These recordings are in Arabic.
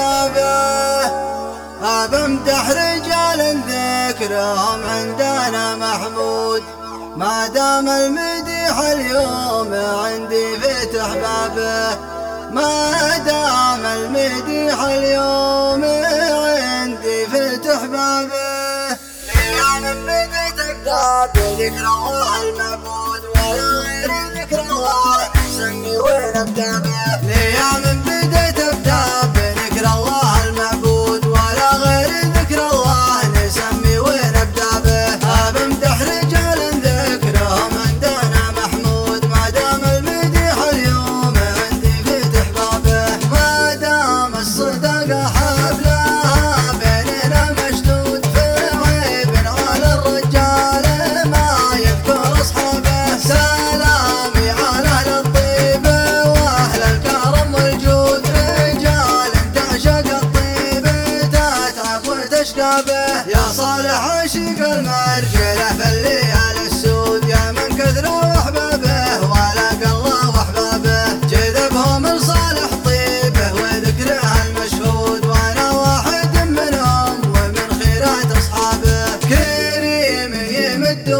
أحبابه. بمدح رجال ذكرهم عندنا محمود، ما دام المديح اليوم عندي فتح بابه. ما دام المديح اليوم عندي فتح بابه. ليا من بديت أكتاب ذكر الله المعبود، ولا غير ذكر الله نسمي ونبدأ به. ليا من بديت أكتاب ذكر الله المعبود، ولا غير ذكر الله نسمي ونبدأ به. بمدح رجال ذكرهم عندنا محمود، ما دام المديح اليوم عندي فتح بابه. ما دام الصدق حفلها بيننا مشدود، في عيب على الرجال ما يذكر أصحابه. سلامي على أهل الطيبة وأهل الكرم والجود، رجال تعشق الطيبة تتعب وتشقى به. يا صالح عشيق المرجلة في الليالي السود، يا من كثروا أحبابه ولقى الله وأحبابه. جذبهم لصالح طيبه وذكره المشهود، وأنا واحد منهم ومن خيرات أصحابه. كريم يمد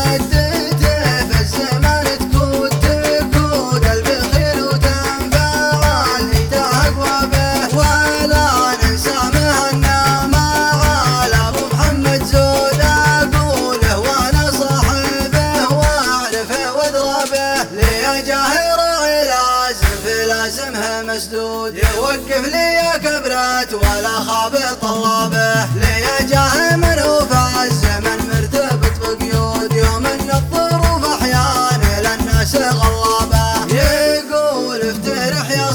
ومدته في الزمان تكود، تكود البخير وتنفع اللي تهقوا به. ولا ننسى مهنا مع أبو محمد زود، أقوله وأنا صاحبه وأعرفه وأضربه. ليا جاهر لازم في لازمها مسدود، يوقف ليا كبرات ولا خاب طلابه. ليا جاه من هو في الزمن مرتبط بقيود، يوم ان الظروف احيانا للناس غلابه. يقول افترح يا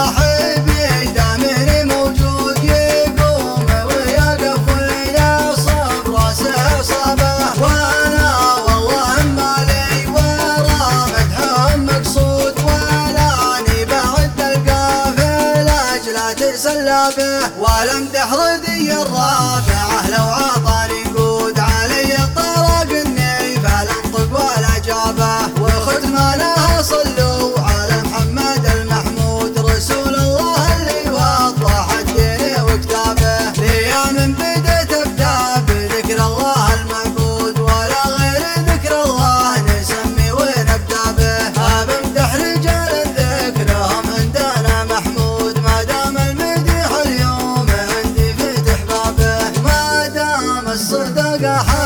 صاحبي دامني موجود، يقوم ويقف ويا صب راسه اصابه. وانا والله مالي ورا مدحهم مقصود، ولاني بعد القافل اجل تسلى به. والمدح ردي الرافعه لو عطاني قود، علي الطرق اني فلنطق ولا جابه. وختمانها صلوا على محمد المحمود، رسول الله اللي وضح الدين وكتابه. ليا من بديت ابدا بذكر الله المعبود، ولا غير ذكر الله نسمي ونبدا به. بمدح رجال ذكرهم عندنا محمود، ما دام المديح اليوم عندي فتح بابه. ما دام الصدق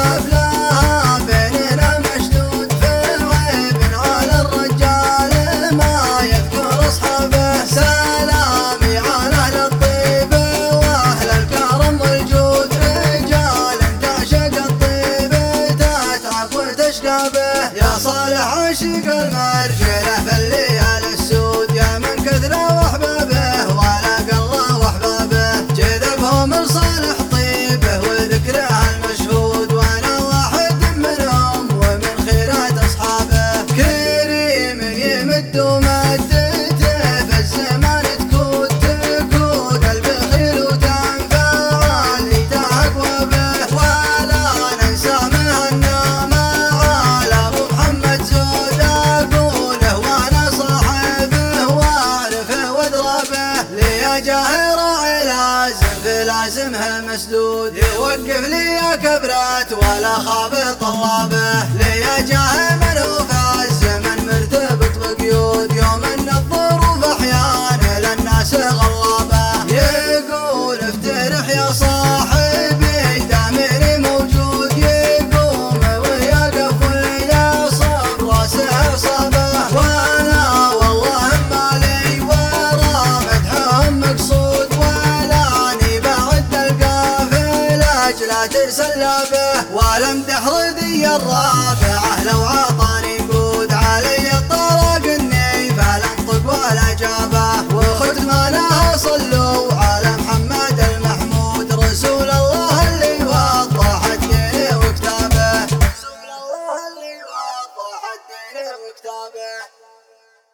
حفلها بيننا مشدود، في عيب على الرجال ما يذكر أصحابه. سلامي على أهل الطيبة وأهل الكرم والجود، رجال تعشق الطيبة تتعب وتشقى به. يا صالح عشيق المرجلة في الليالي السود، يا من كثروا أحبابه ولقى الله وأحبابه. جذبهم لصالح طيبه وذكره المشهود، وأنا واحد منهم ومن خيرات أصحابه. كريم يمد ومدته في الزمان تكود، تكود البخيل وتنفع اللي تهقوا به. ولا ننسى مهنا مع أبو محمد زود، أقوله وأنا صاحبه وأعرفه وأضربه. ليا جاهر لازم في لازمها مسدود، يوقف ليا كبرات ولا خاب طلابه. ليا جاه من هو في الزمن مرتبط بقيود، يوم ان الظروف احيانا للناس غلابه. يقول افترح يا صاحبي دامني موجود، يقوم ويقف ويا صب راسه اصابه. وانا والله مالي ورا مدحهم مقصود، ولاني بعد القافل اجل تسلى به. والمدح ردي الرافعه لو عطاني